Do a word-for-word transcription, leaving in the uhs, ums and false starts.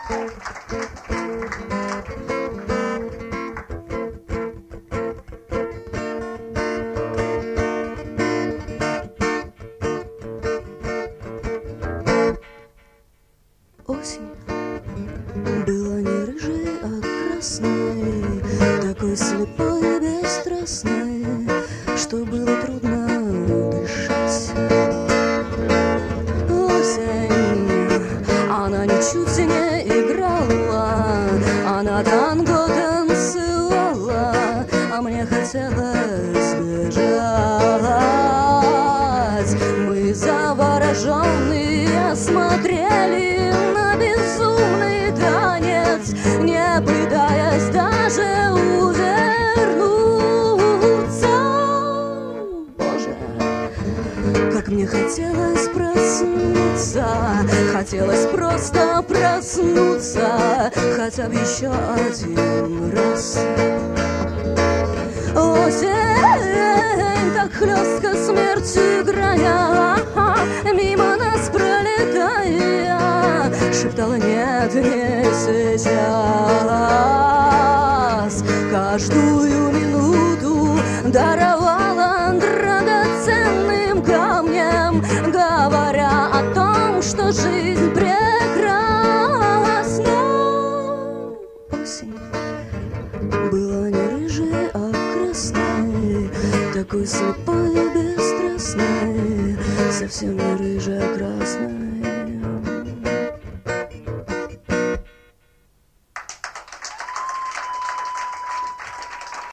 Осень была не рыжей, а красной, такой слепой и бесстрастной, что было трудно дышать. Осень, она ничуть не играла, она танго танцевала, а мне хотелось бежать. Мы завороженные смотрели на безумный танец, не пытаясь даже увернуться. Боже, как мне хотелось проснуться, хотелось просто проснуться, хотя бы еще один раз. Осень, так хлестко смерть играя, мимо нас пролетая, шептала: нет, не сейчас. Каждую минуту даровала драгоценным камнем, говоря о том, что жизнь прекрасна. Осень была не рыжей, а красной, такой слепой и бесстрастной, совсем не рыжая, а красная.